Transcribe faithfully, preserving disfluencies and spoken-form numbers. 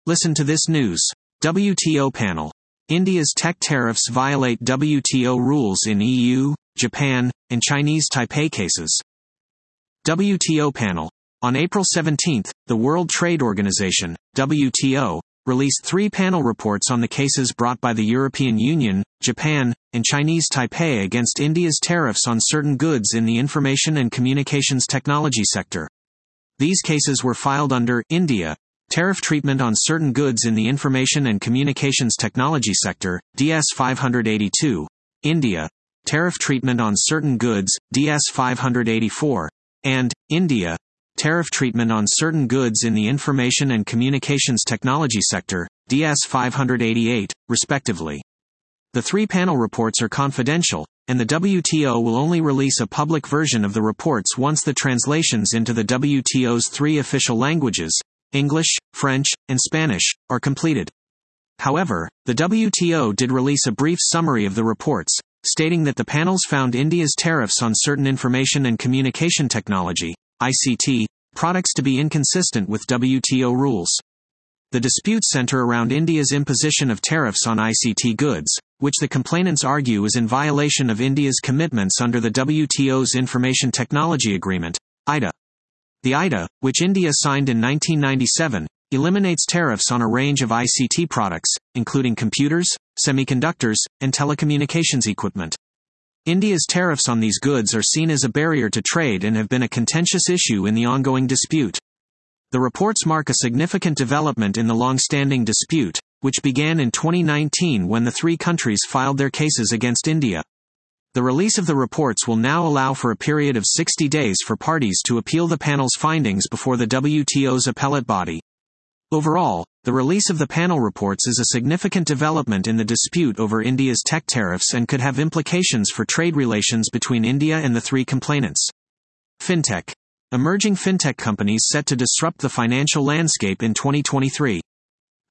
Listen to this news. W T O panel. India's tech tariffs violate W T O rules in E U, Japan, and Chinese Taipei cases. W T O panel. On April seventeenth, the World Trade Organization, W T O, released three panel reports on the cases brought by the European Union, Japan, and Chinese Taipei against India's tariffs on certain goods in the information and communications technology sector. These cases were filed under India, Tariff Treatment on Certain Goods in the Information and Communications Technology Sector, D S five eighty-two, India, Tariff Treatment on Certain Goods, D S five eighty-four, and India, Tariff Treatment on Certain Goods in the Information and Communications Technology Sector, D S five eighty-eight, respectively. The three panel reports are confidential, and the W T O will only release a public version of the reports once the translations into the W T O's three official languages, English, French, and Spanish, are completed. However, the W T O did release a brief summary of the reports, stating that the panels found India's tariffs on certain information and communication technology, I C T, products to be inconsistent with W T O rules. The disputes center around India's imposition of tariffs on I C T goods, which the complainants argue is in violation of India's commitments under the W T O's Information Technology Agreement, I T A. The I T A, which India signed in nineteen ninety-seven, eliminates tariffs on a range of I C T products, including computers, semiconductors, and telecommunications equipment. India's tariffs on these goods are seen as a barrier to trade and have been a contentious issue in the ongoing dispute. The reports mark a significant development in the long-standing dispute, which began in twenty nineteen when the three countries filed their cases against India. The release of the reports will now allow for a period of sixty days for parties to appeal the panel's findings before the W T O's appellate body. Overall, the release of the panel reports is a significant development in the dispute over India's tech tariffs and could have implications for trade relations between India and the three complainants. Fintech. Emerging fintech companies set to disrupt the financial landscape in twenty twenty-three.